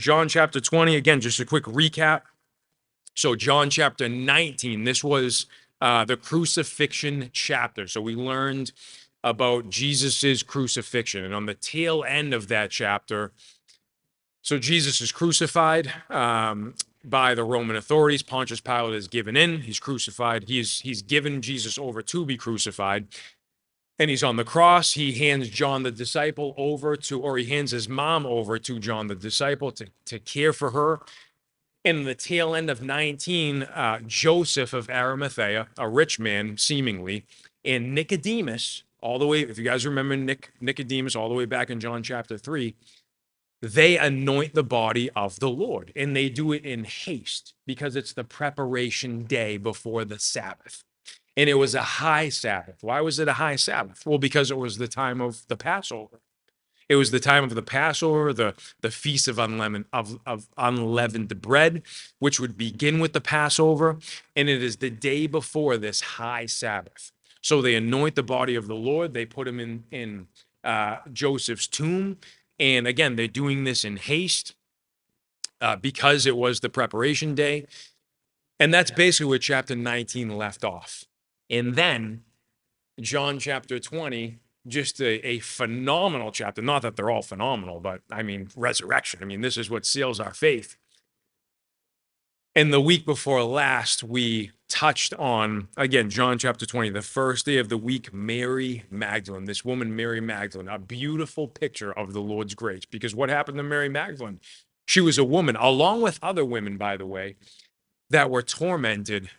John chapter 20, again, just a quick recap. So John chapter 19, this was the crucifixion chapter. So we learned about Jesus's crucifixion. And on the tail end of that chapter, so Jesus is crucified by the Roman authorities. Pontius Pilate is given in. He's crucified. He's given Jesus over to be crucified. And he's on the cross. He hands John the disciple over to, or he hands his mom over to John the disciple to care for her. In the tail end of 19, Joseph of Arimathea, a rich man, seemingly, and Nicodemus, all the way, if you guys remember Nicodemus, all the way back in John chapter 3, they anoint the body of the Lord, and they do it in haste because it's the preparation day before the Sabbath. And it was a high Sabbath. Why was it a high Sabbath? Well, because it was the time of the Passover. It was the time of the Passover, the feast of unleavened bread, which would begin with the Passover, and it is the day before this high Sabbath. So they anoint the body of the Lord. They put him in Joseph's tomb, and again, they're doing this in haste because it was the preparation day, and that's basically where chapter 19 left off. And then John chapter 20. Just a phenomenal chapter. Not that they're all phenomenal, but I mean, resurrection. I mean, this is what seals our faith. And the week before last, we touched on, again, John chapter 20, the first day of the week, Mary Magdalene, this woman, Mary Magdalene, a beautiful picture of the Lord's grace. Because what happened to Mary Magdalene? She was a woman, along with other women, by the way, that were tormented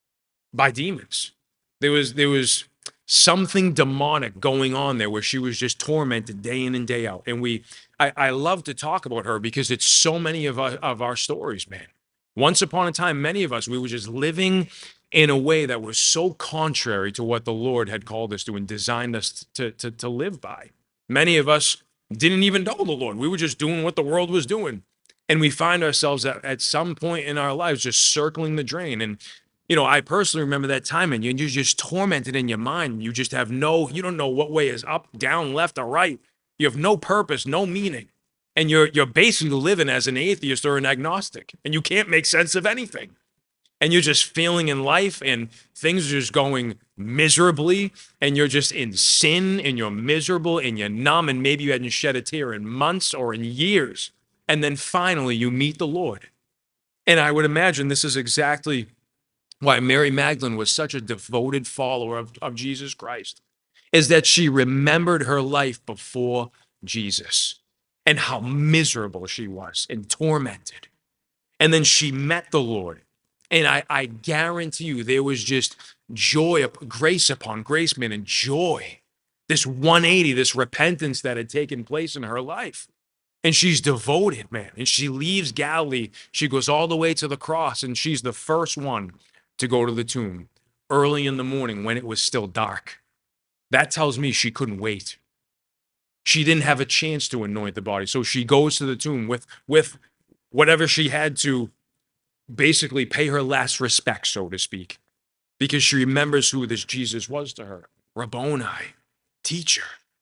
by demons. There was something demonic going on there where she was just tormented day in and day out. And I love to talk about her because it's so many of our stories, man. Once upon a time, many of us, we were just living in a way that was so contrary to what the Lord had called us to and designed us to live by. Many of us didn't even know the Lord. We were just doing what the world was doing. And we find ourselves at some point in our lives just circling the drain. And I personally remember that time, and you're just tormented in your mind. You just have you don't know what way is up, down, left, or right. You have no purpose, no meaning. And you're basically living as an atheist or an agnostic, and you can't make sense of anything. And you're just feeling in life, and things are just going miserably, and you're just in sin, and you're miserable, and you're numb, and maybe you hadn't shed a tear in months or in years. And then finally, you meet the Lord. And I would imagine this is exactly why Mary Magdalene was such a devoted follower of Jesus Christ, is that she remembered her life before Jesus and how miserable she was and tormented. And then she met the Lord. And I guarantee you there was just joy, grace upon grace, man, and joy. This 180, this repentance that had taken place in her life. And she's devoted, man. And she leaves Galilee. She goes all the way to the cross, and she's the first one to go to the tomb early in the morning when it was still dark. That tells me she couldn't wait. She didn't have a chance to anoint the body. So she goes to the tomb with whatever she had to basically pay her last respect, so to speak, because she remembers who this Jesus was to her. Rabboni, teacher.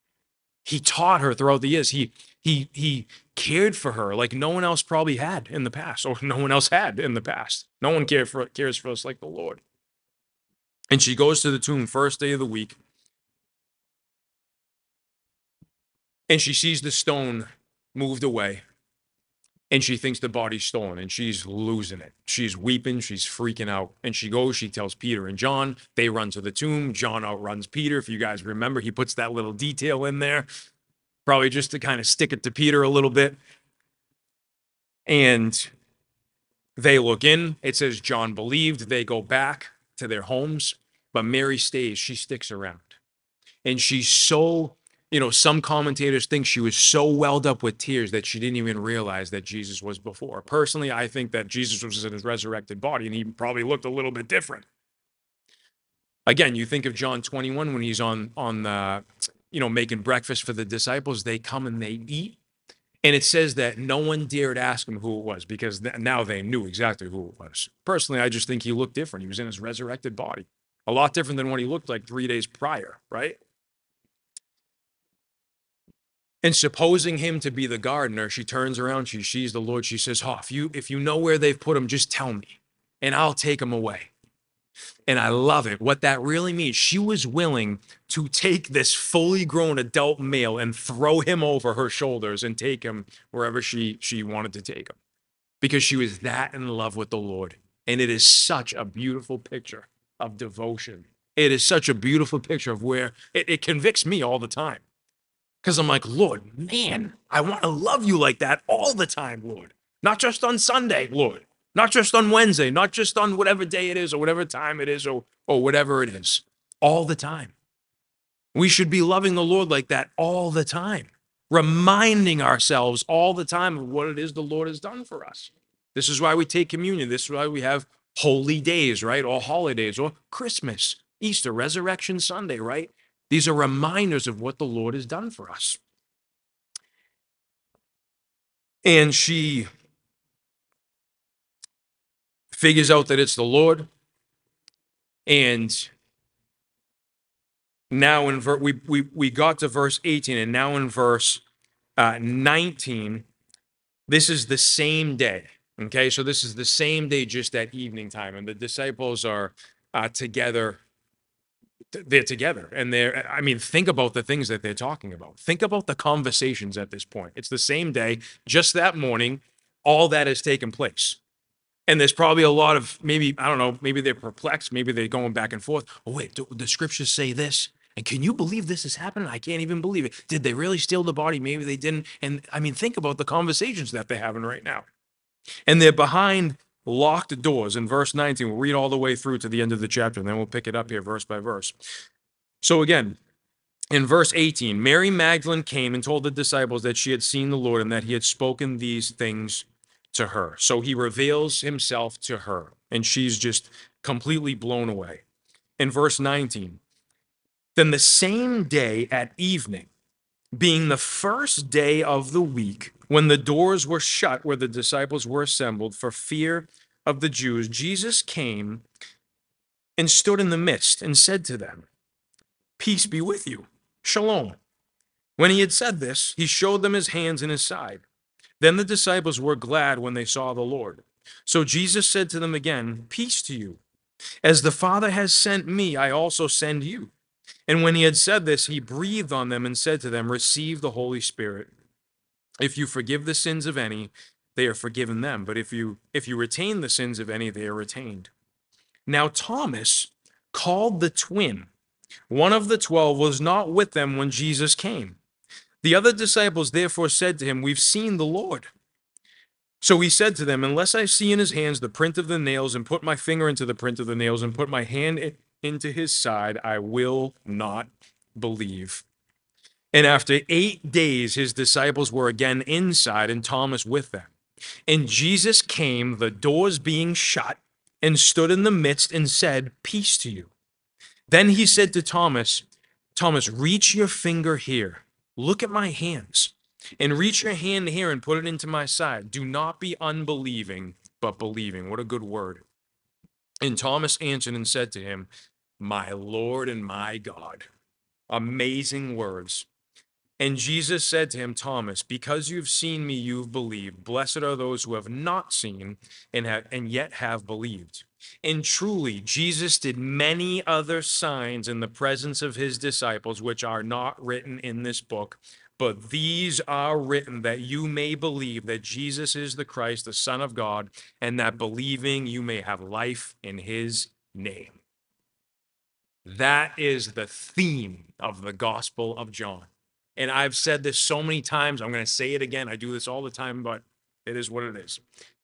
He taught her throughout the years. He cared for her like no one else probably had in the past, or no one else had in the past. No one cares for us like the Lord. And she goes to the tomb first day of the week, and she sees the stone moved away, and she thinks the body's stolen, and she's losing it. She's weeping, she's freaking out, and she goes, she tells Peter and John. They run to the tomb. John outruns Peter. If you guys remember, he puts that little detail in there, probably just to kind of stick it to Peter a little bit. And they look in. It says John believed. They go back to their homes, but Mary stays. She sticks around. And she's so, some commentators think she was so welled up with tears that she didn't even realize that Jesus was before. Personally, I think that Jesus was in his resurrected body, and he probably looked a little bit different. Again, you think of John 21 when he's on making breakfast for the disciples. They come and they eat. And it says that no one dared ask him who it was because now they knew exactly who it was. Personally, I just think he looked different. He was in his resurrected body. A lot different than what he looked like 3 days prior, right? And supposing him to be the gardener, she turns around, she sees the Lord, she says, oh, if you know where they've put him, just tell me, and I'll take him away. And I love it. What that really means, she was willing to take this fully grown adult male and throw him over her shoulders and take him wherever she wanted to take him, because she was that in love with the Lord. And it is such a beautiful picture of devotion. It is such a beautiful picture of where it convicts me all the time. Because I'm like, Lord, man, I want to love you like that all the time, Lord. Not just on Sunday, Lord. Not just on Wednesday, not just on whatever day it is or whatever time it is or whatever it is. All the time. We should be loving the Lord like that all the time. Reminding ourselves all the time of what it is the Lord has done for us. This is why we take communion. This is why we have holy days, right? Or holidays, or Christmas, Easter, Resurrection Sunday, right? These are reminders of what the Lord has done for us. And she figures out that it's the Lord. And now we got to verse 18, and now in verse 19, this is the same day. Okay, so this is the same day, just at evening time, and the disciples are together. They're together, and think about the things that they're talking about. Think about the conversations at this point. It's the same day, just that morning, all that has taken place. And there's probably a lot of, maybe, I don't know, maybe they're perplexed, maybe they're going back and forth. Oh, wait, do the scriptures say this? And can you believe this is happening? I can't even believe it. Did they really steal the body? Maybe they didn't. And think about the conversations that they're having right now. And they're behind locked doors. In verse 19, we'll read all the way through to the end of the chapter, and then we'll pick it up here verse by verse. So again, in verse 18, Mary Magdalene came and told the disciples that she had seen the Lord and that he had spoken these things to her. So he reveals himself to her, and she's just completely blown away. In verse 19, then the same day at evening, being the first day of the week, when the doors were shut where the disciples were assembled for fear of the Jews, Jesus came and stood in the midst and said to them, peace be with you. Shalom. When he had said this, he showed them his hands and his side. Then the disciples were glad when they saw the Lord. So Jesus said to them again, peace to you. As the Father has sent me, I also send you. And when he had said this, he breathed on them and said to them, receive the Holy Spirit. If you forgive the sins of any, they are forgiven them. But if you retain the sins of any, they are retained. Now Thomas, called the twin, one of the 12, was not with them when Jesus came. The other disciples therefore said to him, we've seen the Lord. So he said to them, unless I see in his hands the print of the nails, and put my finger into the print of the nails, and put my hand into his side, I will not believe. And after 8 days, his disciples were again inside, and Thomas with them. And Jesus came, the doors being shut, and stood in the midst and said, peace to you. Then he said to Thomas, Thomas, reach your finger here. Look at my hands, and reach your hand here and put it into my side. Do not be unbelieving, but believing. What a good word. And Thomas answered and said to him, my Lord and my God. Amazing words. And Jesus said to him, Thomas, because you've seen me, you've believed. Blessed are those who have not seen and yet have believed. And truly, Jesus did many other signs in the presence of his disciples, which are not written in this book. But these are written that you may believe that Jesus is the Christ, the Son of God, and that believing you may have life in his name. That is the theme of the Gospel of John. And I've said this so many times, I'm going to say it again. I do this all the time, but it is what it is.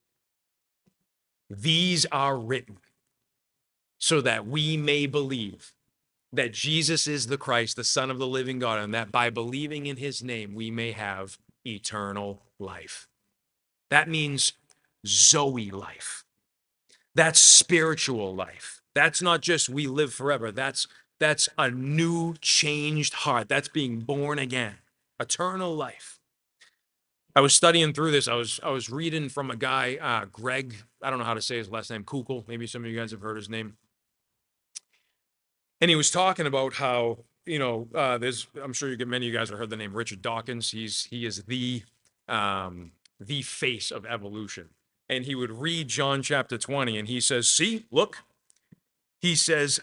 These are written so that we may believe that Jesus is the Christ, the Son of the living God, and that by believing in his name, we may have eternal life. That means Zoe life. That's spiritual life. That's not just we live forever. That's a new, changed heart. That's being born again. Eternal life. I was studying through this. I was reading from a guy, Greg, I don't know how to say his last name, Kukul. Maybe some of you guys have heard his name. And he was talking about how I'm sure many of you guys have heard the name Richard Dawkins. He is the face of evolution. And he would read John chapter 20 and he says, see, look, he says,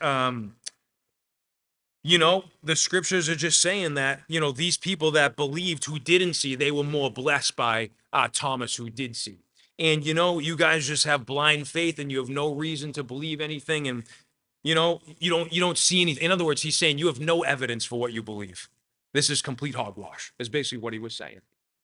the scriptures are just saying that, these people that believed who didn't see, they were more blessed by Thomas who did see. And, you guys just have blind faith and you have no reason to believe anything. And, you don't see anything. In other words, he's saying you have no evidence for what you believe. This is complete hogwash, is basically what he was saying.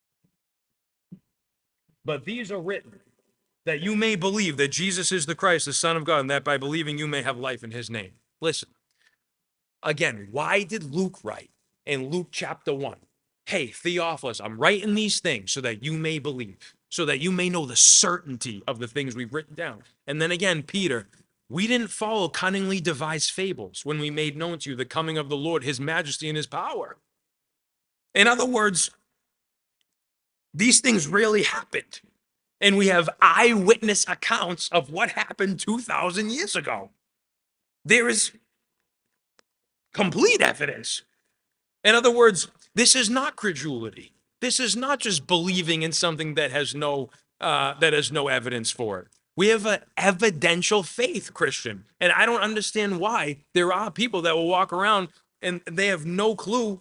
But these are written that you may believe that Jesus is the Christ, the Son of God, and that by believing you may have life in his name. Listen, again, why did Luke write in Luke chapter 1? Hey, Theophilus, I'm writing these things so that you may believe, so that you may know the certainty of the things we've written down. And then again, Peter, we didn't follow cunningly devised fables when we made known to you the coming of the Lord, his majesty and his power. In other words, these things really happened. And we have eyewitness accounts of what happened 2,000 years ago. There is complete evidence. In other words, this is not credulity. This is not just believing in something that has no evidence for it. We have an evidential faith, Christian. And I don't understand why there are people that will walk around and they have no clue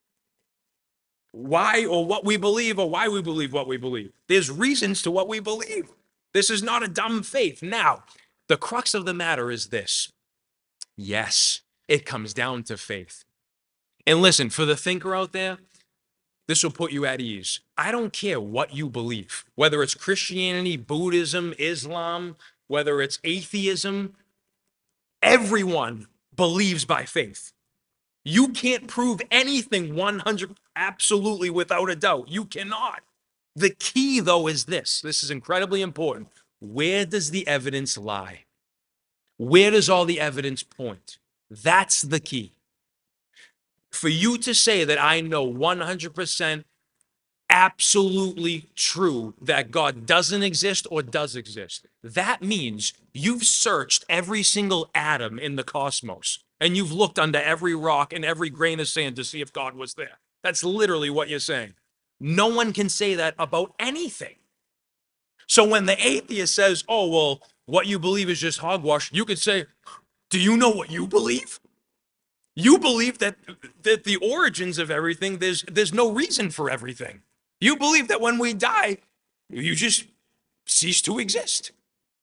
why or what we believe or why we believe what we believe. There's reasons to what we believe. This is not a dumb faith. Now, the crux of the matter is this. Yes, it comes down to faith. And listen, for the thinker out there, this will put you at ease. I don't care what you believe, whether it's Christianity, Buddhism, Islam, whether it's atheism, everyone believes by faith. You can't prove anything 100 absolutely without a doubt. You cannot. The key, though, is this. This is incredibly important. Where does the evidence lie? Where does all the evidence point? That's the key. For you to say that I know 100% absolutely true that God doesn't exist or does exist, that means you've searched every single atom in the cosmos and you've looked under every rock and every grain of sand to see if God was there. That's literally what you're saying. No one can say that about anything. So when the atheist says, oh, well, what you believe is just hogwash, you could say, do you know what you believe? You believe that the origins of everything, there's no reason for everything. You believe that when we die, you just cease to exist.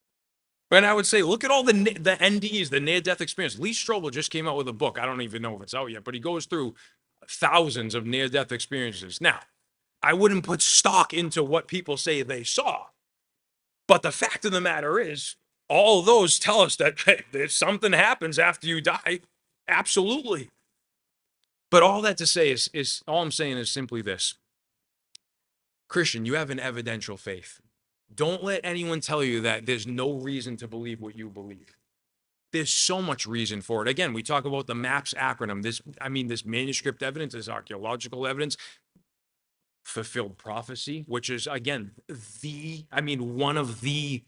And I would say, look at all the NDEs, the near-death experience. Lee Strobel just came out with a book. I don't even know if it's out yet, but he goes through thousands of near-death experiences. Now, I wouldn't put stock into what people say they saw, but the fact of the matter is, all those tell us that hey, something happens after you die. Absolutely. But all that to say is all I'm saying is simply this. Christian, you have an evidential faith. Don't let anyone tell you that there's no reason to believe what you believe. There's so much reason for it. Again, we talk about the MAPS acronym. This manuscript evidence, this archaeological evidence, fulfilled prophecy, which is, again, one of the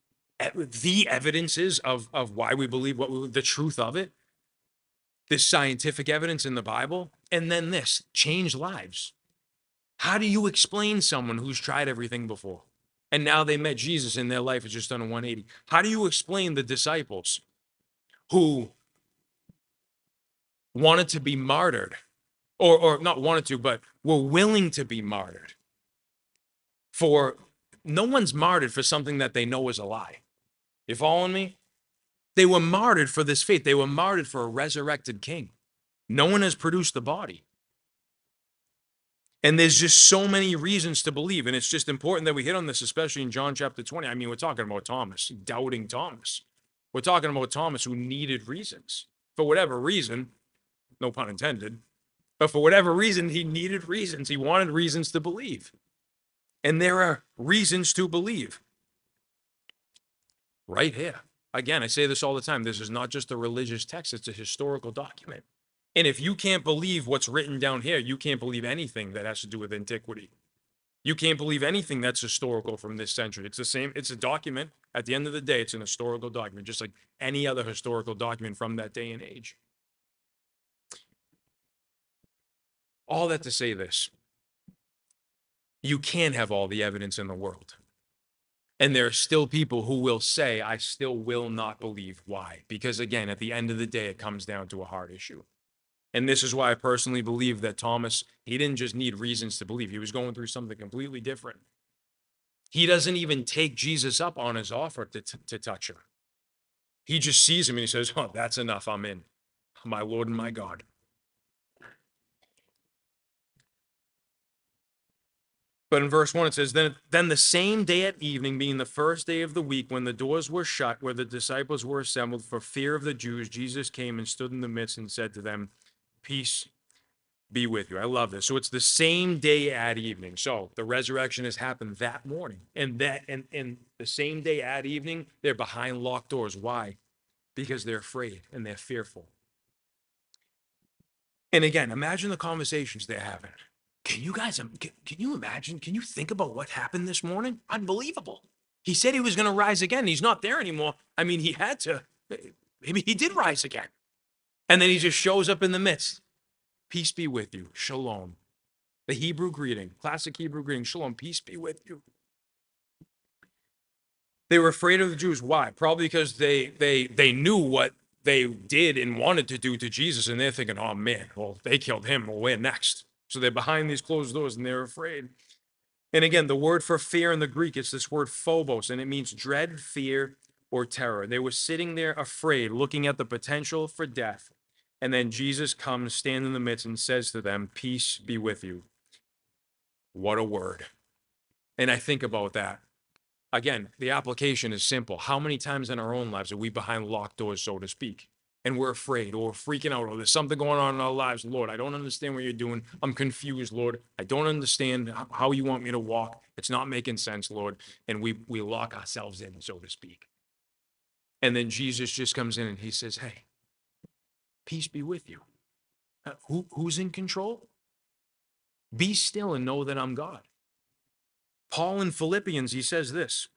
evidences of why we believe the truth of it. This scientific evidence in the Bible, and then this, change lives. How do you explain someone who's tried everything before and now they met Jesus and their life has just done a 180? How do you explain the disciples who wanted to be martyred or not wanted to, but were willing to be martyred for, no one's martyred for something that they know is a lie. You following me? They were martyred for this faith. They were martyred for a resurrected king. No one has produced the body. And there's just so many reasons to believe. And it's just important that we hit on this, especially in John chapter 20. We're talking about Thomas, doubting Thomas. We're talking about Thomas who needed reasons. For whatever reason, no pun intended, but for whatever reason, he needed reasons. He wanted reasons to believe. And there are reasons to believe. Right here. Again, I say this all the time. This is not just a religious text. It's a historical document. And if you can't believe what's written down here, you can't believe anything that has to do with antiquity. You can't believe anything that's historical from this century. It's the same. It's a document. At the end of the day, it's an historical document, just like any other historical document from that day and age. All that to say this: you can have all the evidence in the world. And there are still people who will say, I still will not believe. Why? Because again, at the end of the day, it comes down to a heart issue. And this is why I personally believe that Thomas, he didn't just need reasons to believe. He was going through something completely different. He doesn't even take Jesus up on his offer to touch him. He just sees him and he says, oh, that's enough. I'm in. My Lord and my God. But in verse 1, it says, then the same day at evening, being the first day of the week, when the doors were shut, where the disciples were assembled for fear of the Jews, Jesus came and stood in the midst and said to them, peace be with you. I love this. So it's the same day at evening. So the resurrection has happened that morning. And the same day at evening, they're behind locked doors. Why? Because they're afraid and they're fearful. And again, imagine the conversations they're having. Can you imagine? Can you think about what happened this morning? Unbelievable. He said he was going to rise again. He's not there anymore. I mean, he had to. Maybe he did rise again. And then he just shows up in the midst. Peace be with you. Shalom. The Hebrew greeting, classic Hebrew greeting. Shalom. Peace be with you. They were afraid of the Jews. Why? Probably because they knew what they did and wanted to do to Jesus. And they're thinking, oh man, well, they killed him. Well, we're next. So they're behind these closed doors and they're afraid. And again, the word for fear in the Greek, it's this word phobos, and it means dread, fear, or terror. They were sitting there afraid, looking at the potential for death. And then Jesus comes, stands in the midst, and says to them, peace be with you. What a word. And I think about that. Again, the application is simple. How many times in our own lives are we behind locked doors, so to speak? And we're afraid or we're freaking out, or there's something going on in our lives. Lord, I don't understand what you're doing. I'm confused, Lord. I don't understand how you want me to walk. It's not making sense, Lord. And we lock ourselves in, so to speak. And then Jesus just comes in and he says, hey, peace be with you. Who's in control? Be still and know that I'm God. Paul in Philippians, he says this,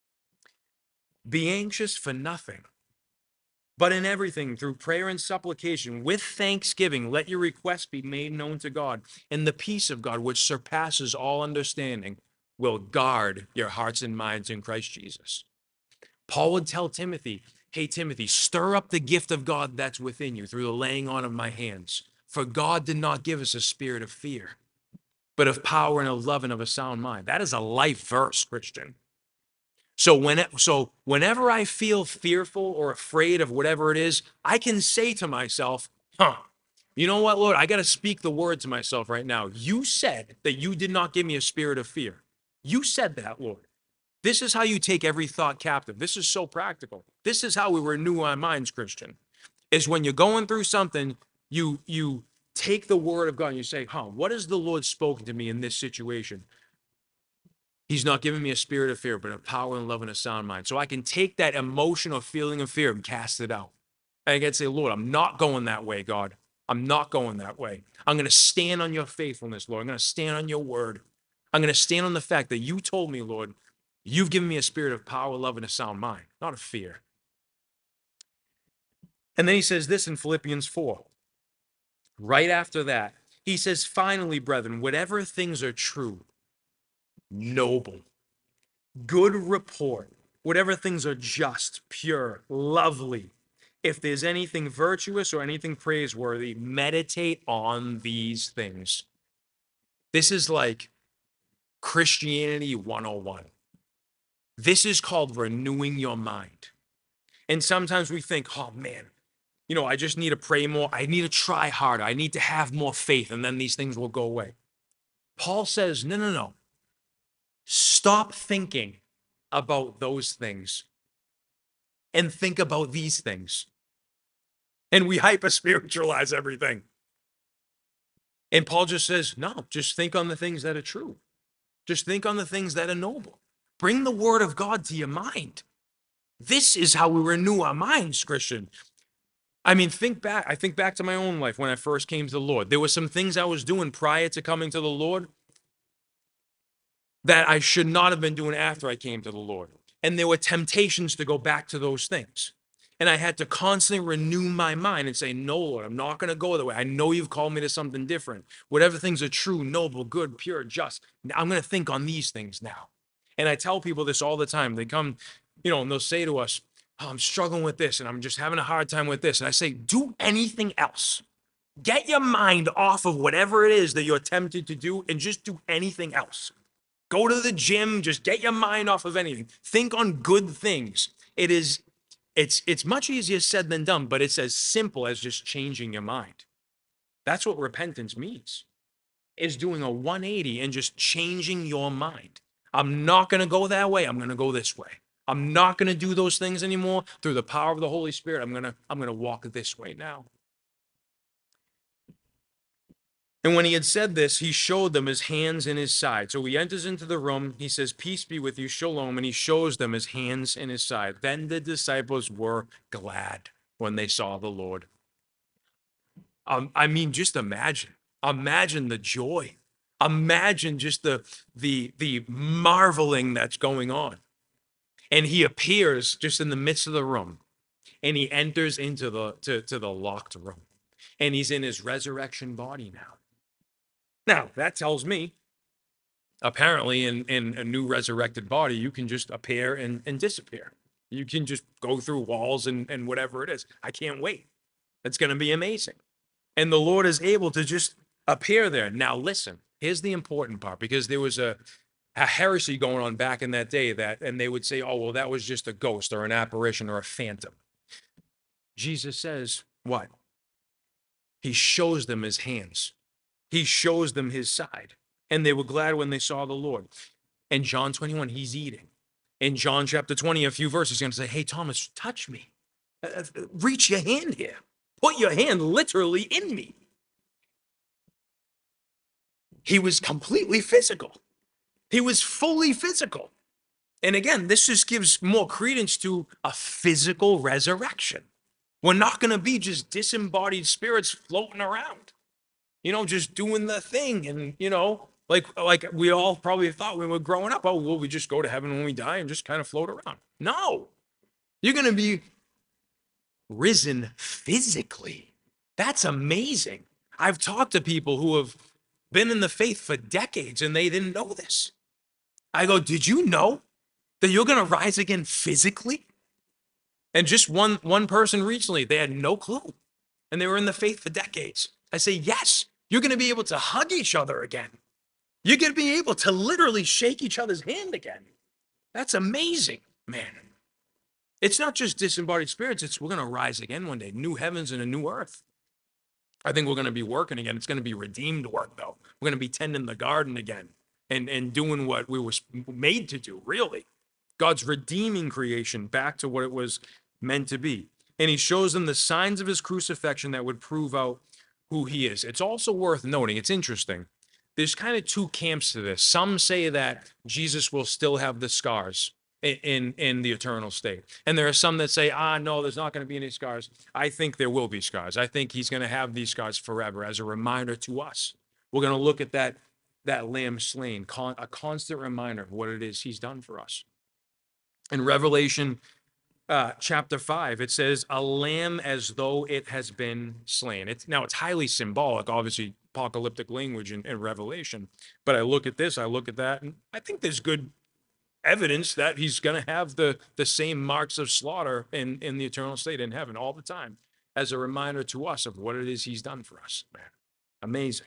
be anxious for nothing, but in everything, through prayer and supplication, with thanksgiving, let your requests be made known to God. And the peace of God, which surpasses all understanding, will guard your hearts and minds in Christ Jesus. Paul would tell Timothy, hey, Timothy, stir up the gift of God that's within you through the laying on of my hands. For God did not give us a spirit of fear, but of power and of love and of a sound mind. That is a life verse, Christian. So whenever I feel fearful or afraid of whatever it is, I can say to myself, you know what, Lord, I got to speak the word to myself right now. You said that you did not give me a spirit of fear. You said that, Lord. This is how you take every thought captive. This is so practical. This is how we renew our minds, Christian, is when you're going through something, you take the word of God and you say, what has the Lord spoken to me in this situation? He's not giving me a spirit of fear, but a power and love and a sound mind. So I can take that emotional feeling of fear and cast it out. And I can say, Lord, I'm not going that way, God. I'm not going that way. I'm going to stand on your faithfulness, Lord. I'm going to stand on your word. I'm going to stand on the fact that you told me, Lord, you've given me a spirit of power, love, and a sound mind, not of fear. And then he says this in Philippians 4. Right after that, he says, finally, brethren, whatever things are true, noble, good report, whatever things are just, pure, lovely, if there's anything virtuous or anything praiseworthy, meditate on these things. This is like Christianity 101. This is called renewing your mind. And sometimes we think, oh man, I just need to pray more. I need to try harder. I need to have more faith, and then these things will go away. Paul says, no. Stop thinking about those things and think about these things. And we hyper-spiritualize everything. And Paul just says, no, just think on the things that are true. Just think on the things that are noble. Bring the word of God to your mind. This is how we renew our minds, Christian. I mean, I think back to my own life when I first came to the Lord. There were some things I was doing prior to coming to the Lord that I should not have been doing after I came to the Lord. And there were temptations to go back to those things. And I had to constantly renew my mind and say, no, Lord, I'm not going to go that way. I know you've called me to something different. Whatever things are true, noble, good, pure, just, I'm going to think on these things now. And I tell people this all the time. They come, and they'll say to us, oh, I'm struggling with this and I'm just having a hard time with this. And I say, do anything else. Get your mind off of whatever it is that you're tempted to do and just do anything else. Go to the gym, just get your mind off of anything. Think on good things. It's much easier said than done, but it's as simple as just changing your mind. That's what repentance means, is doing a 180 and just changing your mind. I'm not going to go that way. I'm going to go this way. I'm not going to do those things anymore. Through the power of the Holy Spirit, I'm going to walk this way now. And when he had said this, he showed them his hands and his side. So he enters into the room. He says, peace be with you, shalom. And he shows them his hands and his side. Then the disciples were glad when they saw the Lord. Just imagine the joy. Imagine just the marveling that's going on. And he appears just in the midst of the room. And he enters into the locked room. And he's in his resurrection body now. Now, that tells me, apparently, in a new resurrected body, you can just appear and disappear. You can just go through walls and whatever it is. I can't wait. It's going to be amazing. And the Lord is able to just appear there. Now, listen, here's the important part, because there was a heresy going on back in that day and they would say, oh, well, that was just a ghost or an apparition or a phantom. Jesus says, what? He shows them his hands. He shows them his side. And they were glad when they saw the Lord. In John 21, he's eating. In John chapter 20, a few verses, he's going to say, hey, Thomas, touch me. Reach your hand here. Put your hand literally in me. He was completely physical. He was fully physical. And again, this just gives more credence to a physical resurrection. We're not going to be just disembodied spirits floating around, just doing the thing. And, like we all probably thought when we were growing up, oh, will we just go to heaven when we die and just kind of float around? No, you're going to be risen physically. That's amazing. I've talked to people who have been in the faith for decades and they didn't know this. I go, did you know that you're going to rise again physically? And just one person recently, they had no clue. And they were in the faith for decades. I say, yes, you're going to be able to hug each other again. You're going to be able to literally shake each other's hand again. That's amazing, man. It's not just disembodied spirits. We're going to rise again one day. New heavens and a new earth. I think we're going to be working again. It's going to be redeemed work, though. We're going to be tending the garden again and doing what we were made to do, really. God's redeeming creation back to what it was meant to be. And he shows them the signs of his crucifixion that would prove out who he is. It's also worth noting, it's interesting, there's kind of two camps to this. Some say that Jesus will still have the scars in the eternal state. And there are some that say, no, there's not going to be any scars. I think there will be scars. I think he's going to have these scars forever as a reminder to us. We're going to look at that lamb slain, a constant reminder of what it is he's done for us. In Revelation chapter 5, it says, a lamb as though it has been slain. It's highly symbolic, obviously, apocalyptic language in Revelation. But I look at this, I look at that, and I think there's good evidence that he's going to have the same marks of slaughter in the eternal state in heaven all the time as a reminder to us of what it is he's done for us. Man, amazing.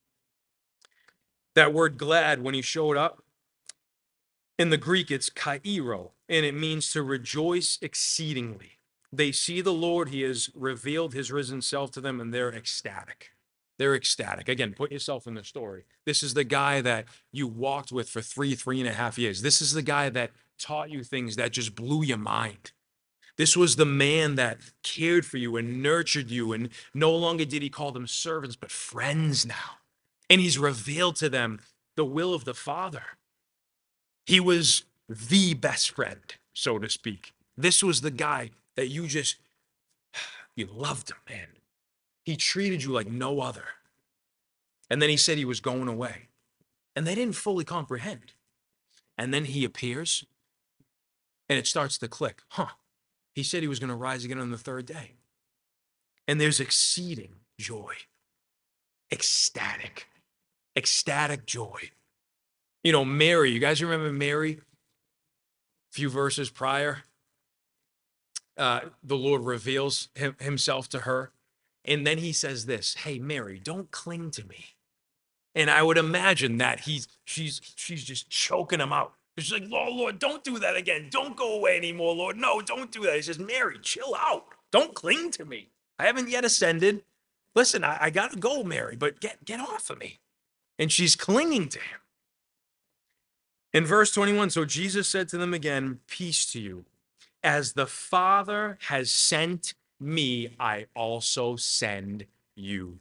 That word glad, when he showed up, in the Greek, it's kairo, and it means to rejoice exceedingly. They see the Lord, he has revealed his risen self to them, and they're ecstatic. They're ecstatic. Again, put yourself in the story. This is the guy that you walked with for 3.5 years. This is the guy that taught you things that just blew your mind. This was the man that cared for you and nurtured you, and no longer did he call them servants, but friends now. And he's revealed to them the will of the Father. He was the best friend, so to speak. This was the guy that you loved him, man. He treated you like no other. And then he said he was going away. And they didn't fully comprehend. And then he appears, and it starts to click. He said he was going to rise again on the third day. And there's exceeding joy, ecstatic joy. You know, Mary, you guys remember Mary? A few verses prior, the Lord reveals himself to her. And then he says this, hey, Mary, don't cling to me. And I would imagine that she's just choking him out. She's like, Lord, don't do that again. Don't go away anymore, Lord. No, don't do that. He says, Mary, chill out. Don't cling to me. I haven't yet ascended. Listen, I got to go, Mary, but get off of me. And she's clinging to him. In verse 21, so Jesus said to them again, peace to you. As the Father has sent me, I also send you.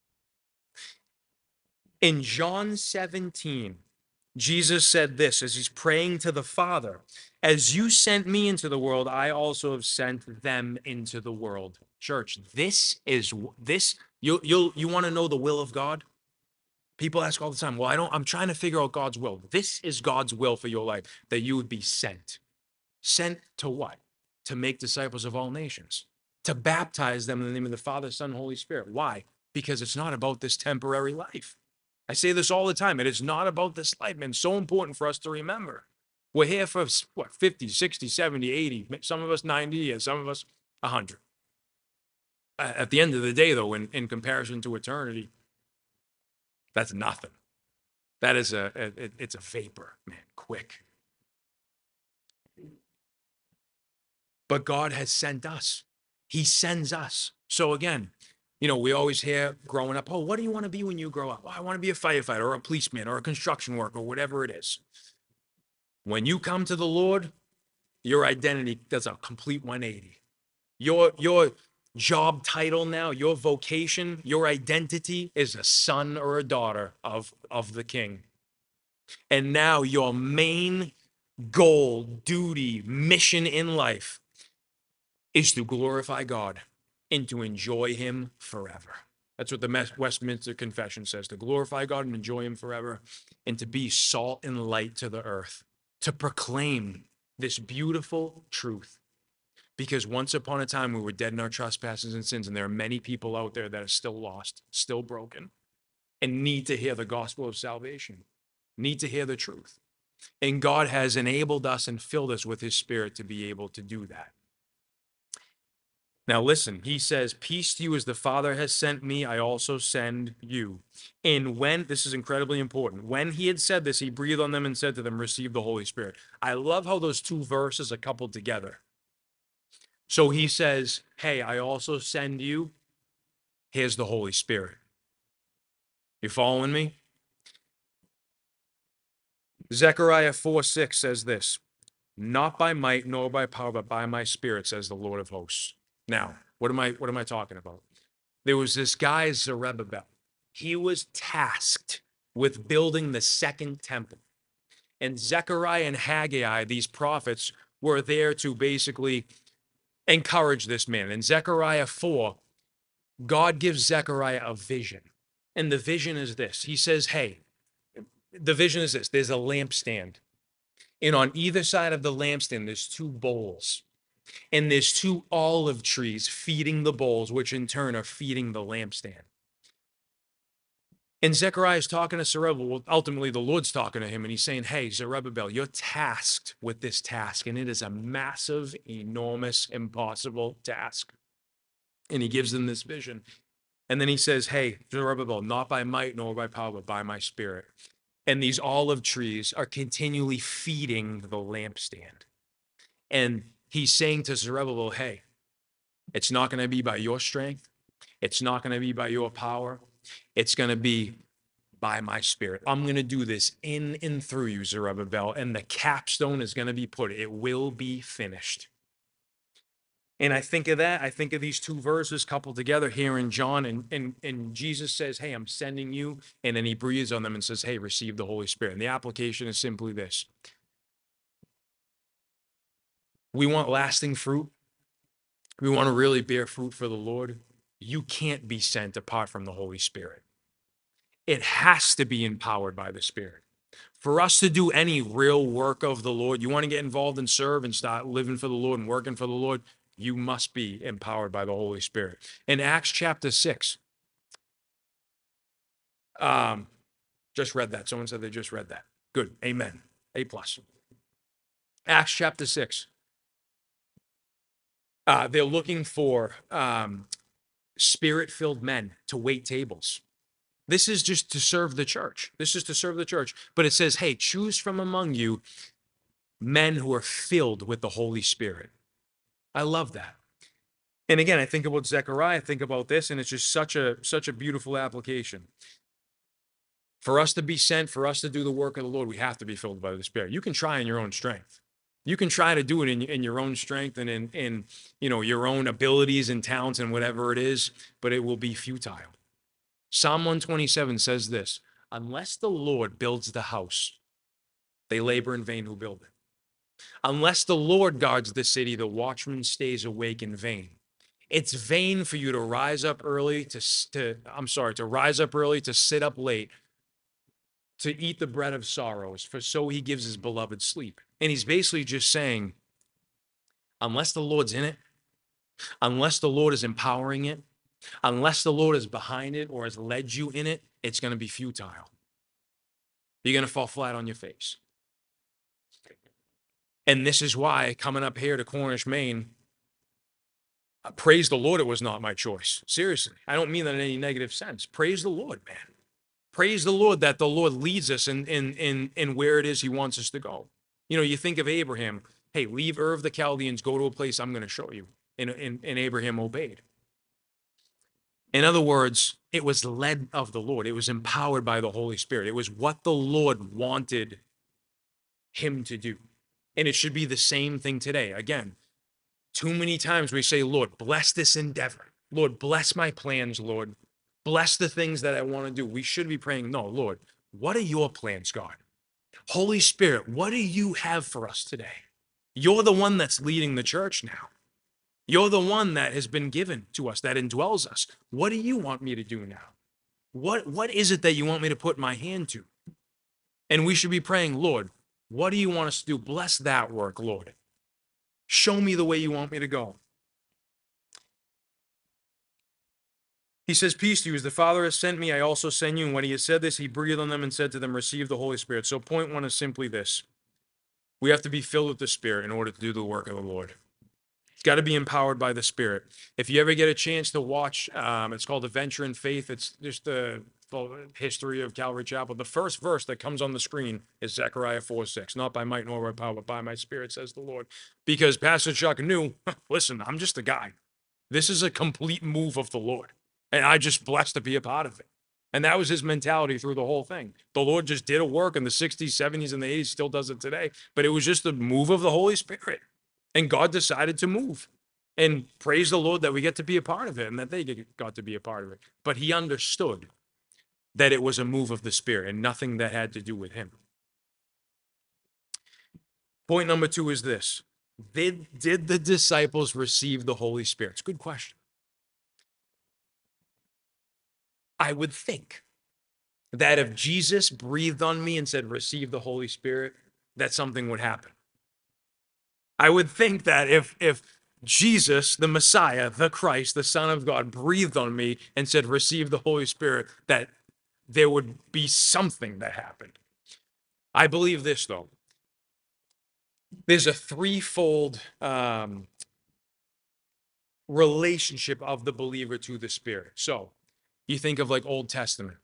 In John 17, Jesus said this as he's praying to the Father, as you sent me into the world, I also have sent them into the world. Church, you want to know the will of God? People ask all the time, well, I'm trying to figure out God's will. This is God's will for your life, that you would be sent. Sent to what? To make disciples of all nations, to baptize them in the name of the Father, Son, and Holy Spirit. Why? Because it's not about this temporary life. I say this all the time. It is not about this life, man. It's so important for us to remember. We're here for, 50, 60, 70, 80, some of us 90 years, some of us 100. At the end of the day, though, in comparison to eternity, that's nothing. That is it's a vapor, man, quick. But God has sent us. He sends us. So again, you know, we always hear growing up, oh, what do you want to be when you grow up? Oh, I want to be a firefighter or a policeman or a construction worker or whatever it is. When you come to the Lord, your identity does a complete 180. Your job title now, your vocation, your identity is a son or a daughter of the King. And now your main goal, duty, mission in life is to glorify God and to enjoy him forever. That's what the Westminster Confession says, to glorify God and enjoy him forever, and to be salt and light to the earth, to proclaim this beautiful truth. Because once upon a time we were dead in our trespasses and sins, and there are many people out there that are still lost, still broken, and need to hear the gospel of salvation, need to hear the truth. And God has enabled us and filled us with his Spirit to be able to do that. Now listen, he says, peace to you as the Father has sent me, I also send you. And this is incredibly important, when he had said this, he breathed on them and said to them, receive the Holy Spirit. I love how those two verses are coupled together. So he says, hey, I also send you, here's the Holy Spirit. You following me? Zechariah 4:6 says this, not by might nor by power, but by my Spirit, says the Lord of hosts. Now, what am I talking about? There was this guy, Zerubbabel. He was tasked with building the second temple. And Zechariah and Haggai, these prophets, were there to basically encourage this man. In Zechariah 4, God gives Zechariah a vision. And the vision is this. He says, hey, the vision is this. There's a lampstand. And on either side of the lampstand, there's two bowls. And there's two olive trees feeding the bowls, which in turn are feeding the lampstand. And Zechariah is talking to Zerubbabel. Well, ultimately, the Lord's talking to him, and he's saying, hey, Zerubbabel, you're tasked with this task, and it is a massive, enormous, impossible task. And he gives them this vision. And then he says, hey, Zerubbabel, not by might nor by power, but by my Spirit. And these olive trees are continually feeding the lampstand. And he's saying to Zerubbabel, hey, it's not going to be by your strength. It's not going to be by your power. It's going to be by my Spirit. I'm going to do this in and through you, Zerubbabel, and the capstone is going to be put. It will be finished. And I think of that. I think of these two verses coupled together here in John, and Jesus says, hey, I'm sending you. And then he breathes on them and says, hey, receive the Holy Spirit. And the application is simply this. We want lasting fruit. We want to really bear fruit for the Lord. You can't be sent apart from the Holy Spirit. It has to be empowered by the Spirit. For us to do any real work of the Lord, you want to get involved and serve and start living for the Lord and working for the Lord, You must be empowered by the Holy Spirit. In Acts chapter 6, just read that. Someone said they just read that. Good. Amen. A plus. Acts chapter 6. They're looking for spirit-filled men to wait tables. This is just to serve the church. This is to serve the church. But it says, hey, choose from among you men who are filled with the Holy Spirit. I love that. And again, I think about Zechariah, I think about this, and it's just such a beautiful application. For us to be sent, for us to do the work of the Lord, we have to be filled by the Spirit. You can try in your own strength. You can try to do it in your own strength and in your own abilities and talents and whatever it is, but it will be futile. Psalm 127 says this, unless the Lord builds the house, they labor in vain who build it. Unless the Lord guards the city, the watchman stays awake in vain. It's vain for you to rise up early, to rise up early, to sit up late, to eat the bread of sorrows, for so he gives his beloved sleep. And he's basically just saying, unless the Lord's in it, unless the Lord is empowering it, unless the Lord is behind it or has led you in it, it's going to be futile. You're going to fall flat on your face. And this is why coming up here to Cornish, Maine, praise the Lord, it was not my choice. Seriously. I don't mean that in any negative sense. Praise the Lord, man. Praise the Lord that the Lord leads us in where it is he wants us to go. You think of Abraham. Hey, leave Ur of the Chaldeans, go to a place I'm going to show you. And Abraham obeyed. In other words, it was led of the Lord. It was empowered by the Holy Spirit. It was what the Lord wanted him to do. And it should be the same thing today. Again, too many times we say, Lord, bless this endeavor. Lord, bless my plans, Lord. Bless the things that I want to do. We should be praying, no, Lord, what are your plans, God? Holy Spirit, what do you have for us today? You're the one that's leading the church now. You're the one that has been given to us, that indwells us. What do you want me to do now? What is it that you want me to put my hand to? And we should be praying, Lord, what do you want us to do? Bless that work, Lord. Show me the way you want me to go. He says, peace to you. As the Father has sent me, I also send you. And when he has said this, he breathed on them and said to them, receive the Holy Spirit. So point one is simply this. We have to be filled with the Spirit in order to do the work of the Lord. It's got to be empowered by the Spirit. If you ever get a chance to watch, it's called Adventure in Faith. It's just the history of Calvary Chapel. The first verse that comes on the screen is Zechariah 4:6. Not by might nor by power, but by my Spirit, says the Lord. Because Pastor Chuck knew, listen, I'm just a guy. This is a complete move of the Lord. And I just blessed to be a part of it. And that was his mentality through the whole thing. The Lord just did a work in the 60s, 70s, and the 80s, still does it today. But it was just the move of the Holy Spirit. And God decided to move. And praise the Lord that we get to be a part of it and that they got to be a part of it. But he understood that it was a move of the Spirit and nothing that had to do with him. Point number two is this. Did the disciples receive the Holy Spirit? It's a good question. I would think that if Jesus breathed on me and said, receive the Holy Spirit, that something would happen. I would think that if Jesus, the Messiah, the Christ, the Son of God, breathed on me and said, receive the Holy Spirit, that there would be something that happened. I believe this, though. There's a threefold relationship of the believer to the Spirit. So you think of like Old Testament.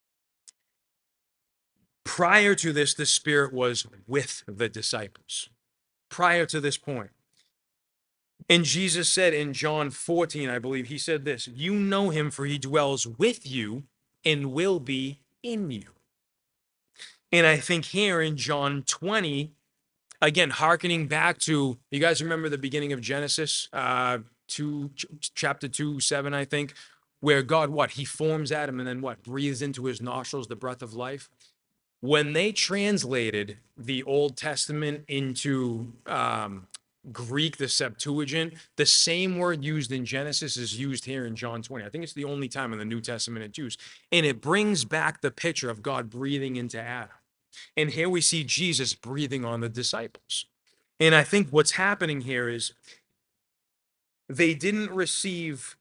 Prior to this, the Spirit was with the disciples. Prior to this point. And Jesus said in John 14, I believe, he said this, you know him for he dwells with you and will be in you. And I think here in John 20, again, hearkening back to, you guys remember the beginning of Genesis, chapter 2:7, I think, where God, he forms Adam and then breathes into his nostrils the breath of life. When they translated the Old Testament into Greek, the Septuagint, the same word used in Genesis is used here in John 20. I think it's the only time in the New Testament it's used. And it brings back the picture of God breathing into Adam. And here we see Jesus breathing on the disciples. And I think what's happening here is They didn't receive,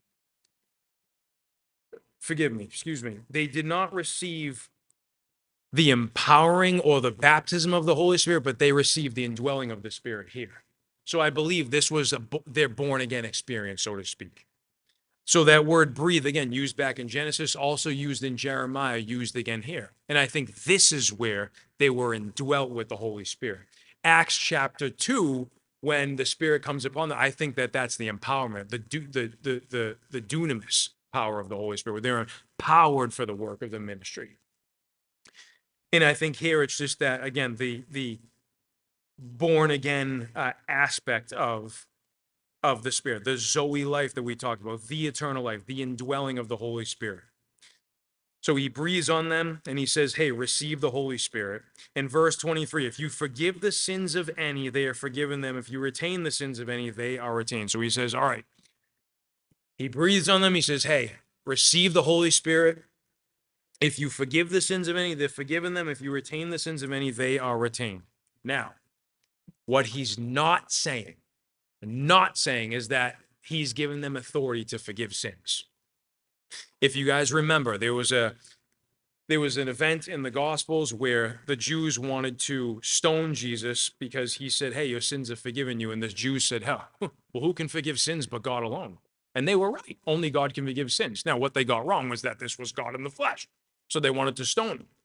they did not receive the empowering or the baptism of the Holy Spirit, but they received the indwelling of the Spirit here. So I believe this was their born again experience, so to speak. So that word breathe, again, used back in Genesis, also used in Jeremiah, used again here. And I think this is where they were indwelt with the Holy Spirit. Acts chapter 2, when the Spirit comes upon them, I think that that's the empowerment, the dunamis power of the Holy Spirit, where they're empowered for the work of the ministry. And I think here it's just that, again, the born again aspect of the Spirit, the Zoe life that we talked about, the eternal life, the indwelling of the Holy Spirit. So he breathes on them and he says, hey, receive the Holy Spirit. In verse 23, if you forgive the sins of any, they are forgiven them. If you retain the sins of any, they are retained. So he says, all right. He breathes on them. He says, hey, receive the Holy Spirit. If you forgive the sins of any, they're forgiven them. If you retain the sins of any, they are retained. Now, what he's not saying is that he's given them authority to forgive sins. If you guys remember, there was an event in the Gospels where the Jews wanted to stone Jesus because he said, hey, your sins are forgiven you. And the Jews said, well, who can forgive sins but God alone? And they were right. Only God can forgive sins. Now, what they got wrong was that this was God in the flesh. So they wanted to stone him.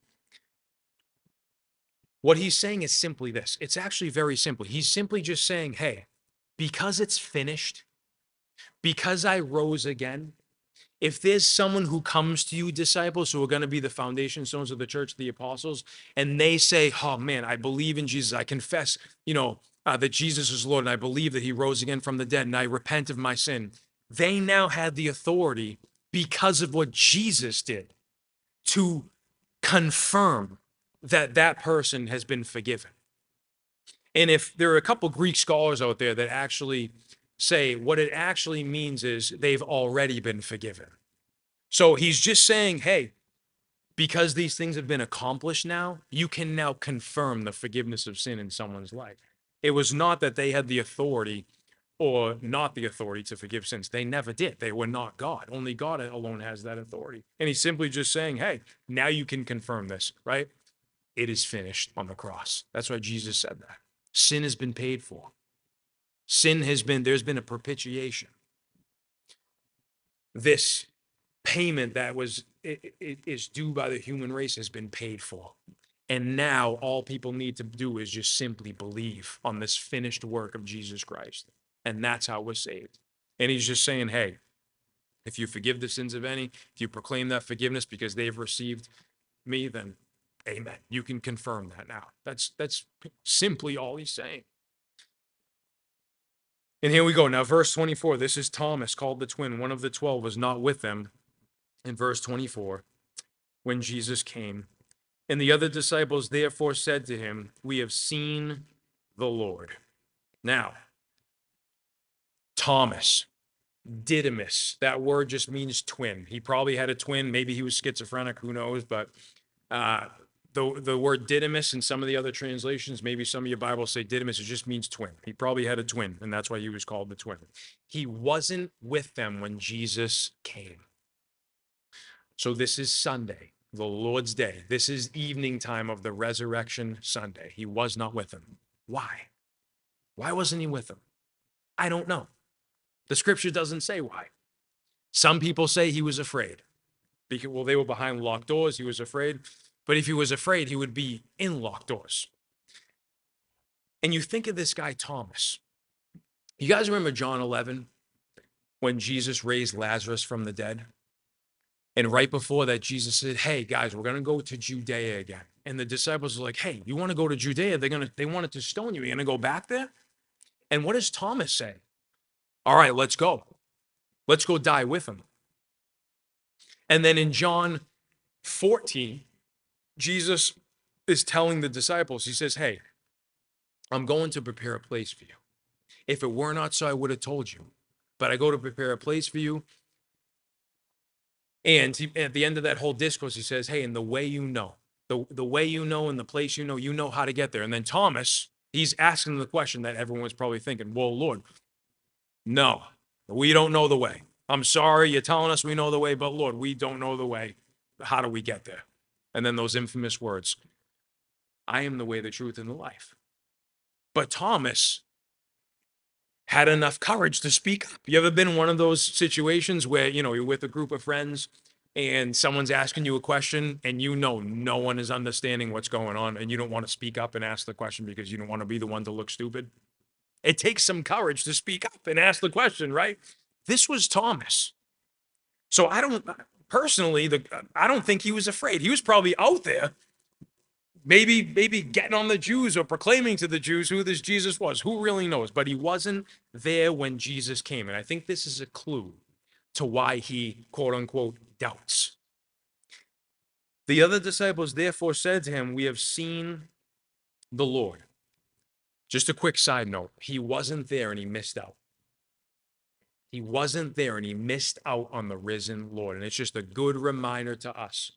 What he's saying is simply this. It's actually very simple. He's simply just saying, hey, because it's finished, because I rose again, if there's someone who comes to you, disciples, who are going to be the foundation stones of the church, the apostles, and they say, oh man, I believe in Jesus. I confess, that Jesus is Lord, and I believe that he rose again from the dead, and I repent of my sin. They now had the authority because of what Jesus did to confirm that that person has been forgiven. And if there are a couple Greek scholars out there that actually say what it actually means is they've already been forgiven. So he's just saying, hey, because these things have been accomplished now, you can now confirm the forgiveness of sin in someone's life. It was not that they had the authority or not the authority to forgive sins. They never did. They were not God. Only God alone has that authority. And he's simply just saying, hey, now you can confirm this, right? It is finished on the cross. That's why Jesus said that. Sin has been paid for. There's been a propitiation. This payment that is due by the human race has been paid for. And now all people need to do is just simply believe on this finished work of Jesus Christ. And that's how we're saved. And he's just saying, hey, if you forgive the sins of any, if you proclaim that forgiveness because they've received me, then amen. You can confirm that now. That's simply all he's saying. And here we go. Now, verse 24, this is Thomas, called the twin. One of the 12 was not with them in verse 24 when Jesus came. And the other disciples therefore said to him, we have seen the Lord. Now, Thomas, Didymus, that word just means twin. He probably had a twin. Maybe he was schizophrenic, who knows? But the word Didymus in some of the other translations, maybe some of your Bibles say Didymus, it just means twin. He probably had a twin, and that's why he was called the twin. He wasn't with them when Jesus came. So this is Sunday, the Lord's Day. This is evening time of the Resurrection Sunday. He was not with them. Why? Why wasn't he with them? I don't know. The scripture doesn't say why. Some people say he was afraid. Because, well, they were behind locked doors. He was afraid. But if he was afraid, he would be in locked doors. And you think of this guy, Thomas. You guys remember John 11 when Jesus raised Lazarus from the dead? And right before that, Jesus said, hey, guys, we're going to go to Judea again. And the disciples were like, hey, you want to go to Judea? They wanted to stone you. You're going to go back there? And what does Thomas say? All right, let's go. Let's go die with him. And then in John 14, Jesus is telling the disciples, he says, hey, I'm going to prepare a place for you. If it were not so, I would have told you. But I go to prepare a place for you. And at the end of that whole discourse, he says, hey, and the way you know, the way you know and the place you know how to get there. And then Thomas, he's asking the question that everyone was probably thinking, well, Lord, no, We don't know the way. I'm sorry, you're telling us we know the way, but Lord, we don't know the way. How do we get there? And then those infamous words, I am the way, the truth, and the life. But Thomas had enough courage to speak up. You ever been in one of those situations where, you're with a group of friends and someone's asking you a question and no one is understanding what's going on and you don't want to speak up and ask the question because you don't want to be the one to look stupid? It takes some courage to speak up and ask the question, right? This was Thomas. So I don't think he was afraid. He was probably out there, maybe getting on the Jews or proclaiming to the Jews who this Jesus was. Who really knows? But he wasn't there when Jesus came. And I think this is a clue to why he, quote unquote, doubts. The other disciples therefore said to him, we have seen the Lord. Just a quick side note. He wasn't there and he missed out. He wasn't there and he missed out on the risen Lord. And it's just a good reminder to us.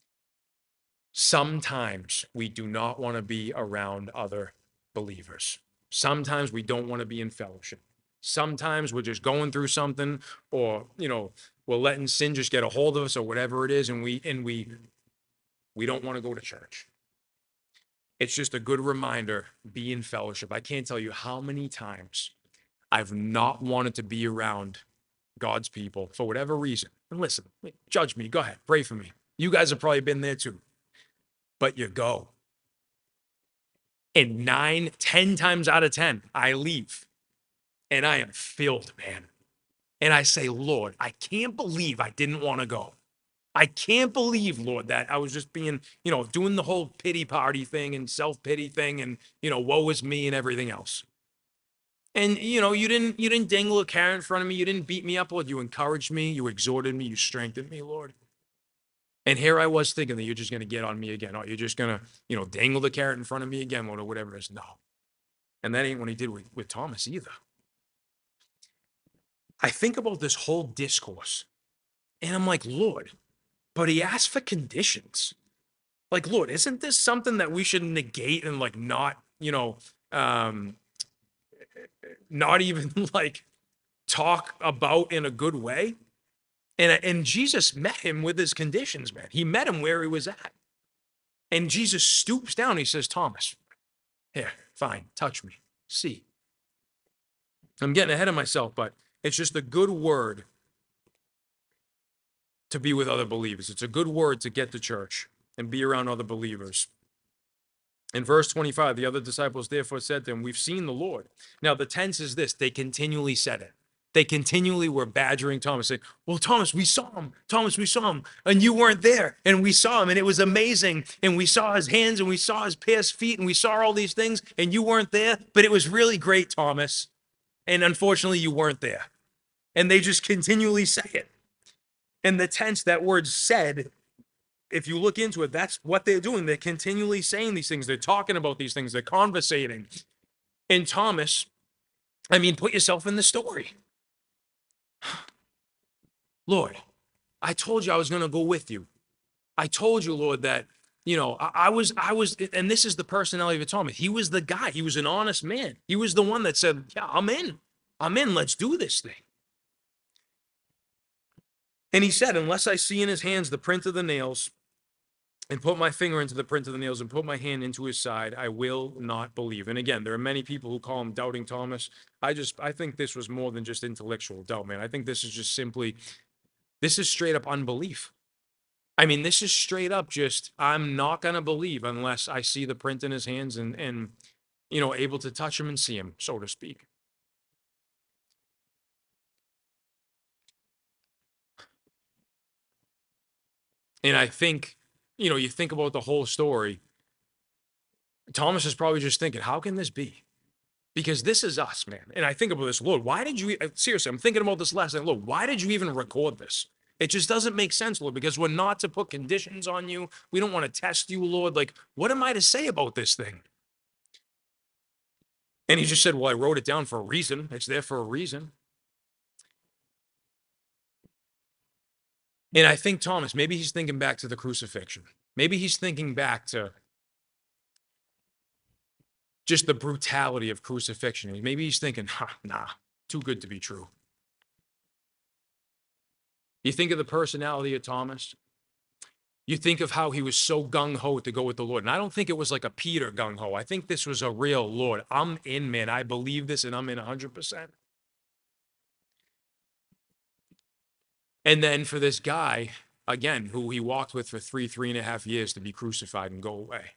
Sometimes we do not want to be around other believers. Sometimes we don't want to be in fellowship. Sometimes we're just going through something, or we're letting sin just get a hold of us, or whatever it is, and we don't want to go to church. It's just a good reminder, be in fellowship. I can't tell you how many times I've not wanted to be around God's people for whatever reason. And listen, judge me, go ahead, pray for me. You guys have probably been there too. But you go. And 9, 10 times out of 10, I leave. And I am filled, man. And I say, Lord, I can't believe I didn't want to go. I can't believe, Lord, that I was just being, doing the whole pity party thing and self-pity thing and, woe is me and everything else. And, you didn't dangle a carrot in front of me. You didn't beat me up, Lord. You encouraged me. You exhorted me. You strengthened me, Lord. And here I was thinking that you're just going to get on me again. Or you're just going to, dangle the carrot in front of me again, Lord, or whatever it is. No. And that ain't what he did with Thomas either. I think about this whole discourse and I'm like, Lord, but he asked for conditions. Like, Lord, isn't this something that we should negate and like not, not even like talk about in a good way? And Jesus met him with his conditions, man. He met him where he was at. And Jesus stoops down. He says, Thomas, here, fine, touch me. See. I'm getting ahead of myself, but it's just a good word to be with other believers. It's a good word to get to church and be around other believers. In verse 25, the other disciples therefore said to him, we've seen the Lord. Now, the tense is this. They continually said it. They continually were badgering Thomas, saying, well, Thomas, we saw him. Thomas, we saw him. And you weren't there. And we saw him. And it was amazing. And we saw his hands. And we saw his pierced feet. And we saw all these things. And you weren't there. But it was really great, Thomas. And unfortunately, you weren't there. And they just continually say it. And the tense, that word said, if you look into it, that's what they're doing. They're continually saying these things. They're talking about these things. They're conversating. And Thomas, put yourself in the story. Lord, I told you I was going to go with you. I told you, Lord, that, I was, and this is the personality of Thomas. He was the guy. He was an honest man. He was the one that said, yeah, I'm in. Let's do this thing. And he said, unless I see in his hands the print of the nails and put my finger into the print of the nails and put my hand into his side, I will not believe. And again, there are many people who call him Doubting Thomas. I think this was more than just intellectual doubt, man. I think this is just simply, this is straight up unbelief. This is straight up just, I'm not going to believe unless I see the print in his hands and able to touch him and see him, so to speak. And I think, you think about the whole story, Thomas is probably just thinking, how can this be? Because this is us, man. And I think about this, Lord, why did you, seriously, I'm thinking about this last night, Lord, why did you even record this? It just doesn't make sense, Lord, because we're not to put conditions on you. We don't want to test you, Lord. Like, what am I to say about this thing? And he just said, well, I wrote it down for a reason. It's there for a reason. And I think Thomas, maybe he's thinking back to the crucifixion. Maybe he's thinking back to just the brutality of crucifixion. Maybe he's thinking, nah, too good to be true. You think of the personality of Thomas. You think of how he was so gung-ho to go with the Lord. And I don't think it was like a Peter gung-ho. I think this was a real Lord. I'm in, man. I believe this and I'm in 100%. And then for this guy, again, who he walked with for 3.5 years to be crucified and go away.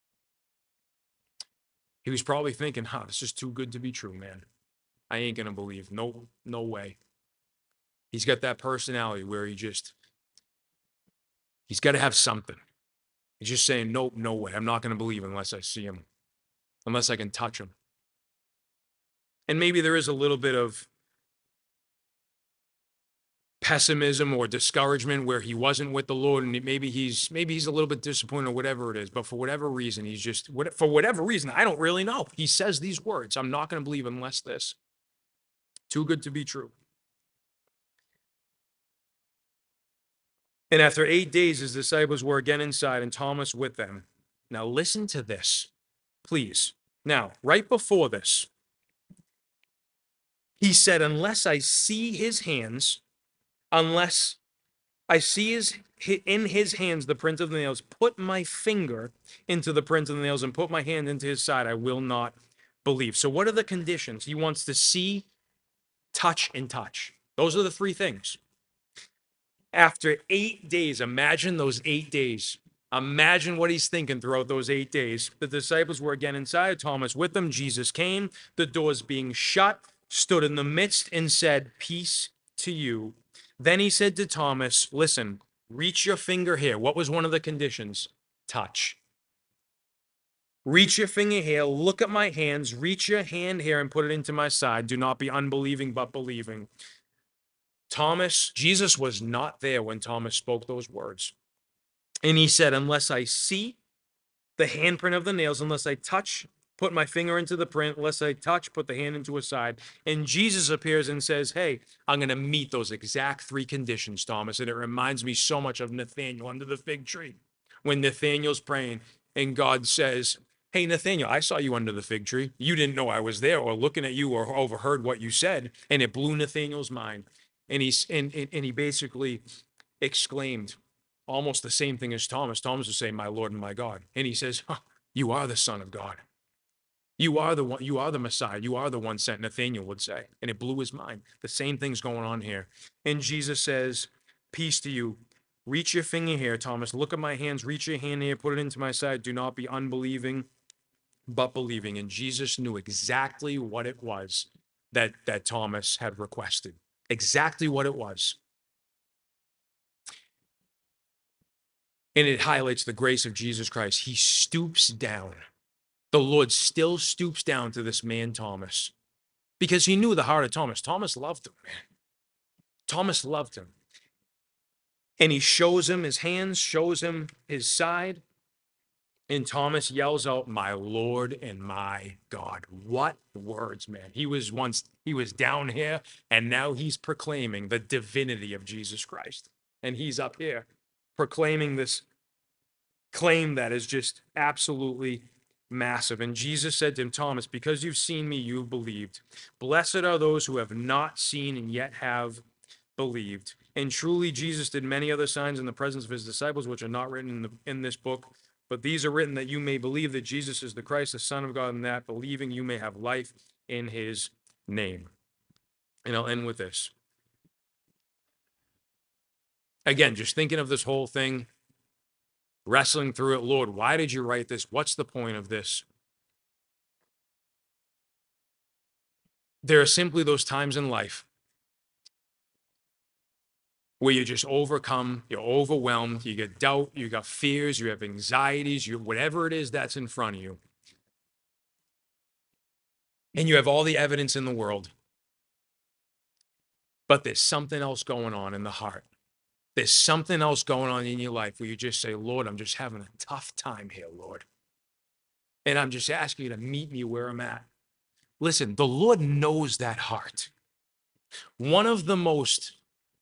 He was probably thinking, this is too good to be true, man. I ain't going to believe. No, no way. He's got that personality where he's got to have something. He's just saying, nope, no way. I'm not going to believe unless I see him, unless I can touch him. And maybe there is a little bit of pessimism or discouragement where he wasn't with the Lord, and maybe he's a little bit disappointed or whatever it is. But for whatever reason, for whatever reason, I don't really know. He says these words, I'm not going to believe unless this. Too good to be true. And after 8 days, his disciples were again inside and Thomas with them. Now listen to this, please. Now, right before this, he said, unless I see his hands, unless I see in his hands the print of the nails, put my finger into the print of the nails and put my hand into his side, I will not believe. So what are the conditions? He wants to see, touch, and touch. Those are the three things. After 8 days, imagine those 8 days. Imagine what he's thinking throughout those 8 days. The disciples were again inside, Thomas with them. Jesus came, the doors being shut, stood in the midst and said, peace to you. Then he said to Thomas, listen, reach your finger here. What was one of the conditions? Touch. Reach your finger here, look at my hands, reach your hand here and put it into my side. Do not be unbelieving, but believing. Jesus was not there when Thomas spoke those words. And he said, unless I see the handprint of the nails, unless I touch, put my finger into the print, unless I touch, put the hand into his side. And Jesus appears and says, hey, I'm going to meet those exact three conditions, Thomas. And it reminds me so much of Nathaniel under the fig tree. When Nathaniel's praying and God says, hey, Nathaniel, I saw you under the fig tree. You didn't know I was there or looking at you or overheard what you said. And it blew Nathaniel's mind. And he basically exclaimed almost the same thing as Thomas. Thomas was saying, my Lord and my God. And he says, you are the Son of God. You are the one, you are the Messiah. You are the one sent, Nathaniel would say. And it blew his mind. The same thing's going on here. And Jesus says, peace to you. Reach your finger here, Thomas. Look at my hands. Reach your hand here. Put it into my side. Do not be unbelieving, but believing. And Jesus knew exactly what it was that Thomas had requested. Exactly what it was. And it highlights the grace of Jesus Christ. He stoops down. The Lord still stoops down to this man, Thomas, because he knew the heart of Thomas. Thomas loved him, man. Thomas loved him. And he shows him his hands, shows him his side. And Thomas yells out, my Lord and my God. What words, man. He was down here, and now he's proclaiming the divinity of Jesus Christ. And he's up here proclaiming this claim that is just absolutely massive. And Jesus said to him, Thomas, because you've seen me, you've believed. Blessed are those who have not seen and yet have believed. And truly, Jesus did many other signs in the presence of his disciples, which are not written in this book. But these are written that you may believe that Jesus is the Christ, the Son of God, and that believing you may have life in his name. And I'll end with this. Again, just thinking of this whole thing, wrestling through it. Lord, why did you write this? What's the point of this? There are simply those times in life where you just overcome, you're overwhelmed, you get doubt, you got fears, you have anxieties, whatever it is that's in front of you. And you have all the evidence in the world. But there's something else going on in the heart. There's something else going on in your life where you just say, Lord, I'm just having a tough time here, Lord. And I'm just asking you to meet me where I'm at. Listen, the Lord knows that heart. One of the most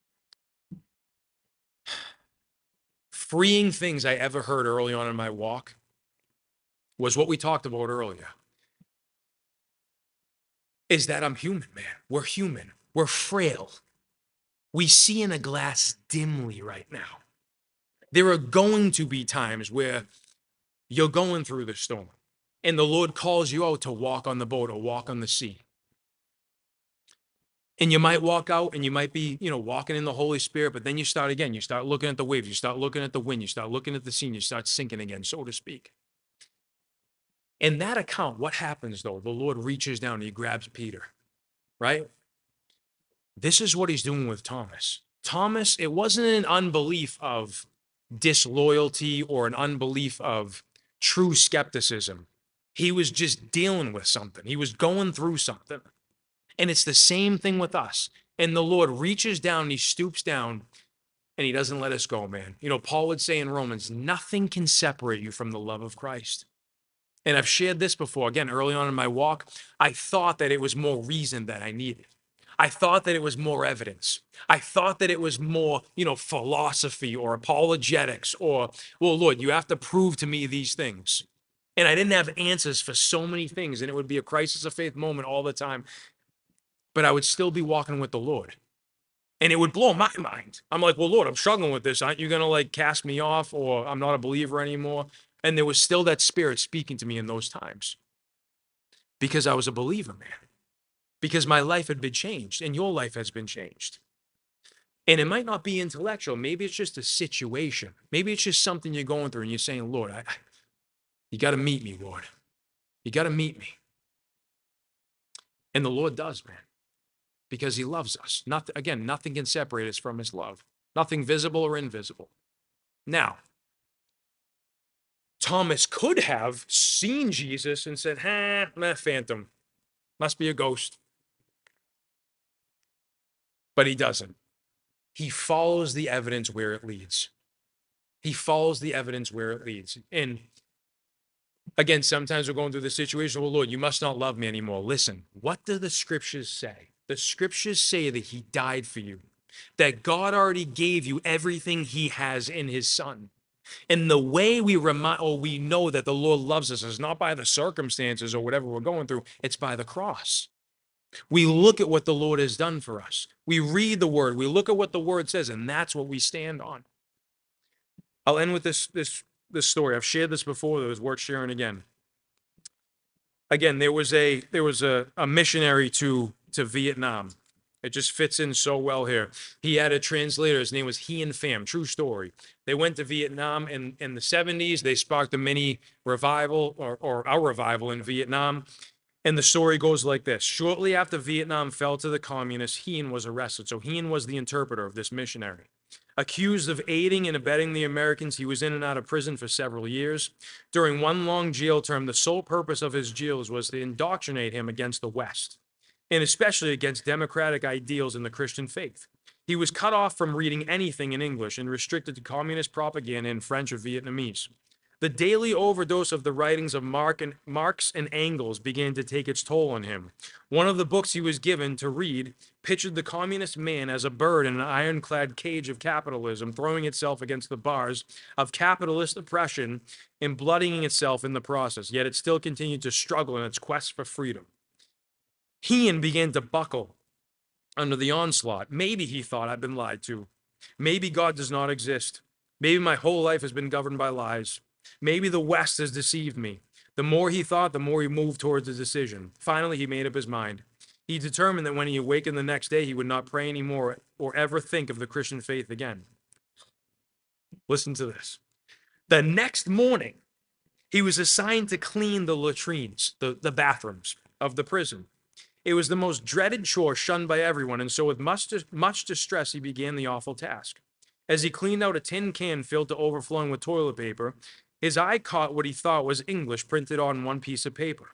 freeing things I ever heard early on in my walk was what we talked about earlier. Is that I'm human, man. We're human. We're frail. We see in a glass dimly right now. There are going to be times where you're going through the storm and the Lord calls you out to walk on the boat or walk on the sea. And you might walk out and you might be, walking in the Holy Spirit, but then you start again. You start looking at the waves, you start looking at the wind, you start looking at the sea, and you start sinking again, so to speak. In that account, what happens though? The Lord reaches down and he grabs Peter, right? This is what he's doing with Thomas. Thomas, it wasn't an unbelief of disloyalty or an unbelief of true skepticism. He was just dealing with something. He was going through something. And it's the same thing with us. And the Lord reaches down and he stoops down and he doesn't let us go, man. Paul would say in Romans, nothing can separate you from the love of Christ. And I've shared this before. Again, early on in my walk, I thought that it was more reason that I needed. I thought that it was more evidence. I thought that it was more, philosophy or apologetics or, well, Lord, you have to prove to me these things. And I didn't have answers for so many things. And it would be a crisis of faith moment all the time. But I would still be walking with the Lord. And it would blow my mind. I'm like, well, Lord, I'm struggling with this. Aren't you going to cast me off or I'm not a believer anymore? And there was still that spirit speaking to me in those times because I was a believer, man, because my life had been changed and your life has been changed. And it might not be intellectual. Maybe it's just a situation. Maybe it's just something you're going through and you're saying, Lord, you got to meet me, Lord. You got to meet me. And the Lord does, man, because he loves us. Nothing can separate us from his love. Nothing visible or invisible. Now, Thomas could have seen Jesus and said, phantom. Must be a ghost. But he doesn't. He follows the evidence where it leads. He follows the evidence where it leads. And again, sometimes we're going through the situation, well, Lord, you must not love me anymore. Listen, what do the scriptures say? The scriptures say that he died for you, that God already gave you everything he has in his son. And the way we know that the Lord loves us is not by the circumstances or whatever we're going through, it's by the cross. We look at what the Lord has done for us. We read the word, we look at what the word says, and that's what we stand on. I'll end with this story. I've shared this before, it was worth sharing again. Again, there was a missionary to Vietnam. It just fits in so well here. He had a translator. His name was Hien Pham. True story. They went to Vietnam in the 70s. They sparked a mini revival or a revival in Vietnam. And the story goes like this. Shortly after Vietnam fell to the communists, Hien was arrested. So Hien was the interpreter of this missionary. Accused of aiding and abetting the Americans, he was in and out of prison for several years. During one long jail term, the sole purpose of his jails was to indoctrinate him against the West, and especially against democratic ideals in the Christian faith. He was cut off from reading anything in English and restricted to communist propaganda in French or Vietnamese. The daily overdose of the writings of Marx and Engels began to take its toll on him. One of the books he was given to read pictured the communist man as a bird in an ironclad cage of capitalism, throwing itself against the bars of capitalist oppression and bloodying itself in the process, yet it still continued to struggle in its quest for freedom. Hien began to buckle under the onslaught. Maybe he thought, I've been lied to. Maybe God does not exist. Maybe my whole life has been governed by lies. Maybe the West has deceived me. The more he thought, the more he moved towards a decision. Finally, he made up his mind. He determined that when he awakened the next day, he would not pray anymore or ever think of the Christian faith again. Listen to this. The next morning, he was assigned to clean the latrines, the bathrooms of the prison. It was the most dreaded chore, shunned by everyone, and so with much distress, he began the awful task. As he cleaned out a tin can filled to overflowing with toilet paper, his eye caught what he thought was English printed on one piece of paper.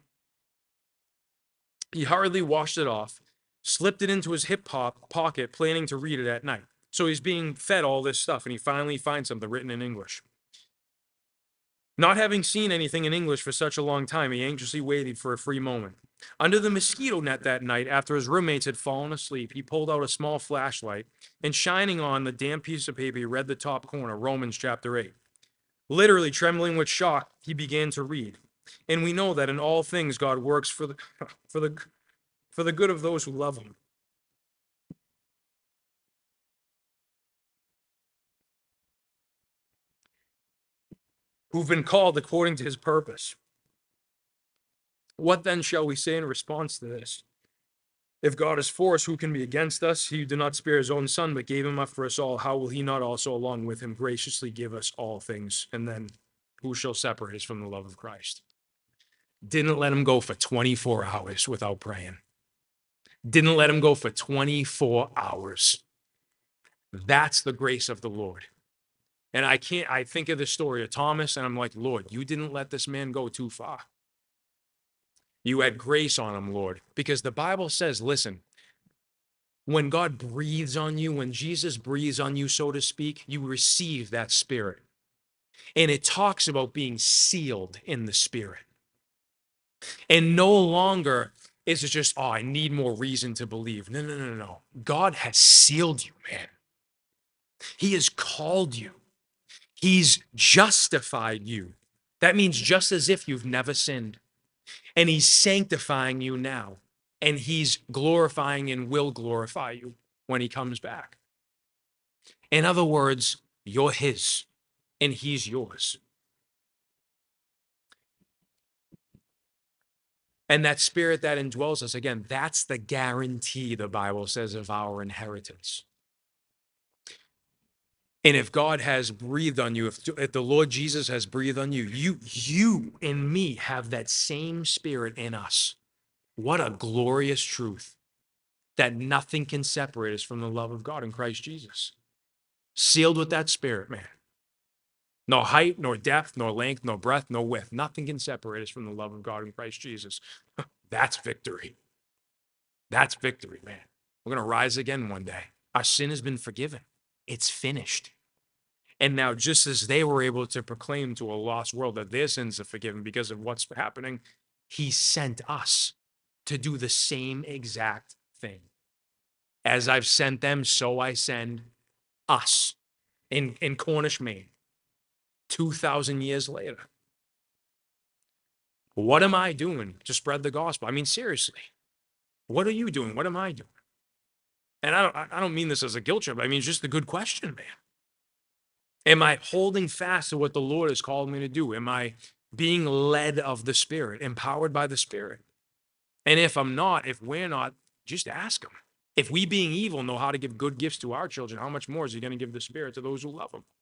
He hurriedly washed it off, slipped it into his hip pocket, planning to read it at night. So he's being fed all this stuff, and he finally finds something written in English. Not having seen anything in English for such a long time, he anxiously waited for a free moment. Under the mosquito net that night, after his roommates had fallen asleep, he pulled out a small flashlight, and shining on the damp piece of paper, he read the top corner, Romans chapter 8. Literally trembling with shock, he began to read. And we know that in all things God works for the good of those who love him. who've been called according to his purpose. What then shall we say in response to this? If God is for us, who can be against us? He who did not spare his own son, but gave him up for us all, how will he not also, along with him, graciously give us all things? And then, who shall separate us from the love of Christ? Didn't let him go for 24 hours without praying. Didn't let him go for 24 hours. That's the grace of the Lord. And I think of the story of Thomas, and I'm like, Lord, you didn't let this man go too far. You had grace on him, Lord, because the Bible says, listen, when God breathes on you, when Jesus breathes on you, so to speak, you receive that spirit. And it talks about being sealed in the spirit. And no longer is it just, oh, I need more reason to believe. No. God has sealed you, man. He has called you. He's justified you. That means just as if you've never sinned. And he's sanctifying you now. And he's glorifying and will glorify you when he comes back. In other words, you're his and he's yours. And that spirit that indwells us, again, that's the guarantee, the Bible says, of our inheritance. And if God has breathed on you, if the Lord Jesus has breathed on you, you and me have that same spirit in us. What a glorious truth that nothing can separate us from the love of God in Christ Jesus. Sealed with that spirit, man. No height, nor depth, nor length, nor breadth, nor width. Nothing can separate us from the love of God in Christ Jesus. That's victory. That's victory, man. We're going to rise again one day. Our sin has been forgiven. It's finished. And now, just as they were able to proclaim to a lost world that their sins are forgiven because of what's happening, he sent us to do the same exact thing. As I've sent them, so I send us in Cornish, Maine, 2,000 years later. What am I doing to spread the gospel? I mean, seriously, what are you doing? What am I doing? And I don't mean this as a guilt trip. I mean, it's just a good question, man. Am I holding fast to what the Lord has called me to do? Am I being led of the Spirit, empowered by the Spirit? And if I'm not, if we're not, just ask him. If we being evil know how to give good gifts to our children, how much more is he going to give the Spirit to those who love him?